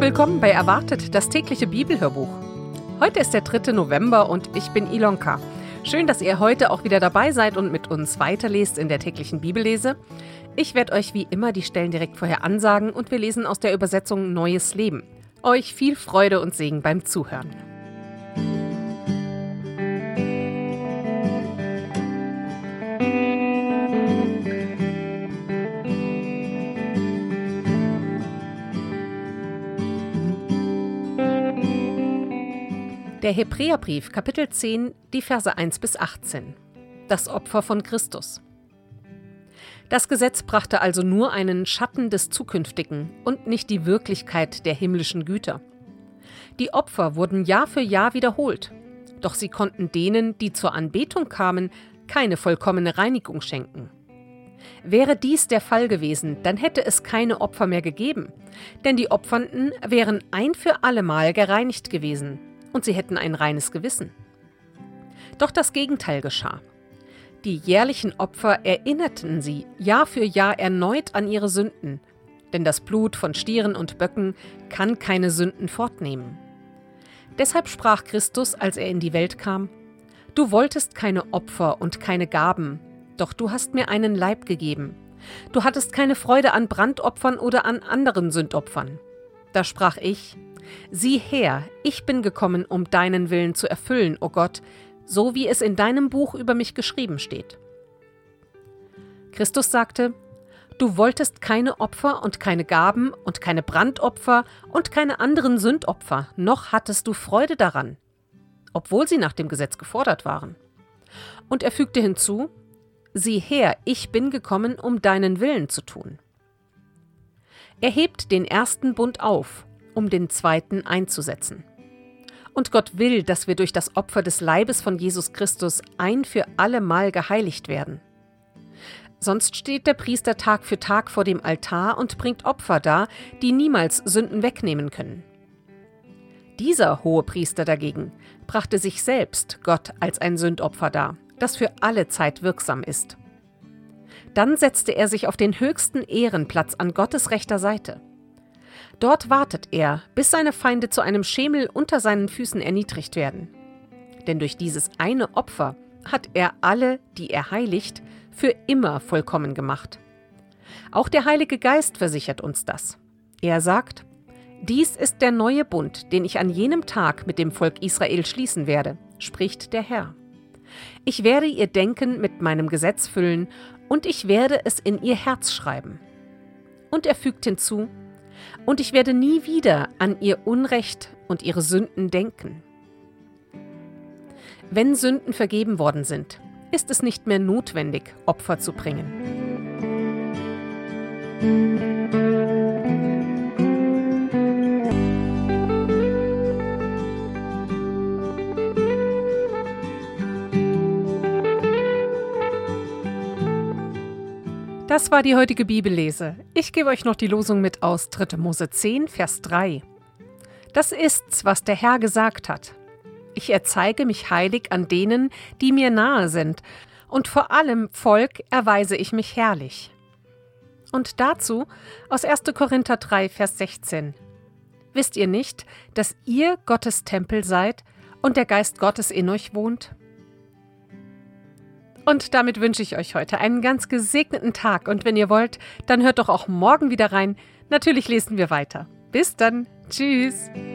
willkommen bei Erwartet, das tägliche Bibelhörbuch. Heute ist der 3. November und ich bin Ilonka. Schön, dass ihr heute auch wieder dabei seid und mit uns weiterlest in der täglichen Bibellese. Ich werde euch wie immer die Stellen direkt vorher ansagen und wir lesen aus der Übersetzung Neues Leben. Euch viel Freude und Segen beim Zuhören. Der Hebräerbrief, Kapitel 10, die Verse 1 bis 18. Das Opfer von Christus. Das Gesetz brachte also nur einen Schatten des Zukünftigen und nicht die Wirklichkeit der himmlischen Güter. Die Opfer wurden Jahr für Jahr wiederholt, doch sie konnten denen, die zur Anbetung kamen, keine vollkommene Reinigung schenken. Wäre dies der Fall gewesen, dann hätte es keine Opfer mehr gegeben, denn die Opfernden wären ein für allemal gereinigt gewesen. Und sie hätten ein reines Gewissen. Doch das Gegenteil geschah. Die jährlichen Opfer erinnerten sie Jahr für Jahr erneut an ihre Sünden, denn das Blut von Stieren und Böcken kann keine Sünden fortnehmen. Deshalb sprach Christus, als er in die Welt kam: Du wolltest keine Opfer und keine Gaben, doch du hast mir einen Leib gegeben. Du hattest keine Freude an Brandopfern oder an anderen Sündopfern. Da sprach ich: Sieh her, ich bin gekommen, um deinen Willen zu erfüllen, o Gott, so wie es in deinem Buch über mich geschrieben steht. Christus sagte: Du wolltest keine Opfer und keine Gaben und keine Brandopfer und keine anderen Sündopfer, noch hattest du Freude daran, obwohl sie nach dem Gesetz gefordert waren. Und er fügte hinzu: Sieh her, ich bin gekommen, um deinen Willen zu tun. Er hebt den ersten Bund auf, um den zweiten einzusetzen. Und Gott will, dass wir durch das Opfer des Leibes von Jesus Christus ein für alle Mal geheiligt werden. Sonst steht der Priester Tag für Tag vor dem Altar und bringt Opfer dar, die niemals Sünden wegnehmen können. Dieser Hohepriester dagegen brachte sich selbst Gott als ein Sündopfer dar, das für alle Zeit wirksam ist. Dann setzte er sich auf den höchsten Ehrenplatz an Gottes rechter Seite. Dort wartet er, bis seine Feinde zu einem Schemel unter seinen Füßen erniedrigt werden. Denn durch dieses eine Opfer hat er alle, die er heiligt, für immer vollkommen gemacht. Auch der Heilige Geist versichert uns das. Er sagt: Dies ist der neue Bund, den ich an jenem Tag mit dem Volk Israel schließen werde, spricht der Herr. Ich werde ihr Denken mit meinem Gesetz füllen und ich werde es in ihr Herz schreiben. Und er fügt hinzu: Und ich werde nie wieder an ihr Unrecht und ihre Sünden denken. Wenn Sünden vergeben worden sind, ist es nicht mehr notwendig, Opfer zu bringen. Das war die heutige Bibellese. Ich gebe euch noch die Losung mit aus 3. Mose 10, Vers 3. Das ist's, was der Herr gesagt hat. Ich erzeige mich heilig an denen, die mir nahe sind, und vor allem Volk erweise ich mich herrlich. Und dazu aus 1. Korinther 3, Vers 16. Wisst ihr nicht, dass ihr Gottes Tempel seid und der Geist Gottes in euch wohnt? Und damit wünsche ich euch heute einen ganz gesegneten Tag. Und wenn ihr wollt, dann hört doch auch morgen wieder rein. Natürlich lesen wir weiter. Bis dann. Tschüss.